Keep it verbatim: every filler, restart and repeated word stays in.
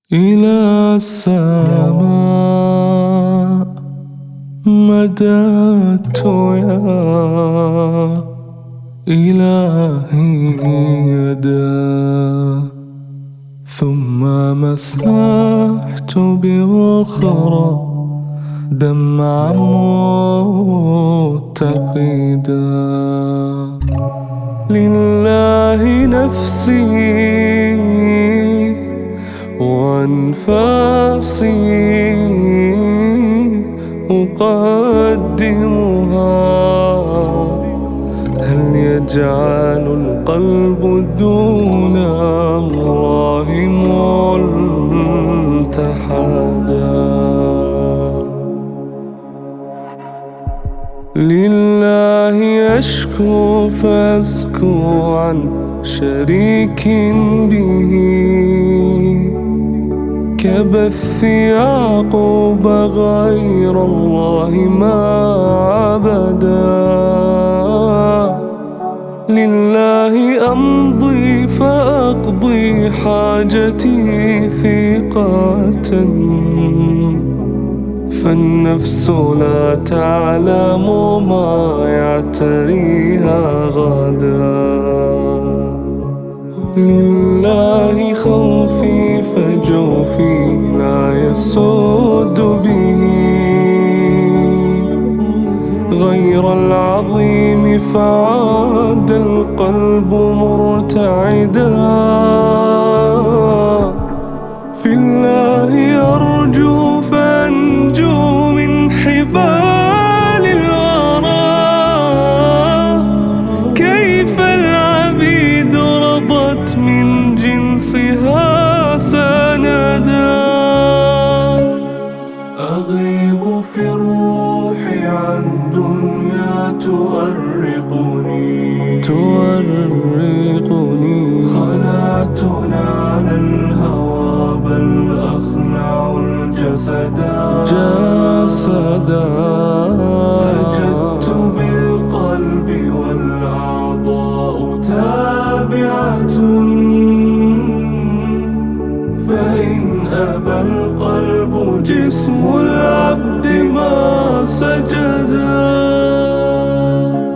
إلى السماء مددت يا إلهي يدا، ثم مسحت بأخرى دمعا متقدا. لله نفسي وأنفاسي أقدمها، هل يجعل القلب دون الله ملتحدا؟ لله أشكو فأسكو عن شريك به، كبث يعقوب غير الله ما عبدا. لله أمضي فأقضي حاجتي ثقة، فالنفس لا تعلم ما يعتريها غدا. لله خوفي فجوفي لا يسود به، غير العظيم فعاد القلب مرتعدا. في الله أرجو فأنجو من حبال الورى، كيف العبيد رضت من جنسها سندا. أغيب في الروح عن دنيا تؤرقني تؤرقني خلعتنا على الهوى بل أخلع الجسدا جسدا. سجدت بالقلب والأعضاء تابعة، فإن أبى القلب جسم العبد ما سجدا.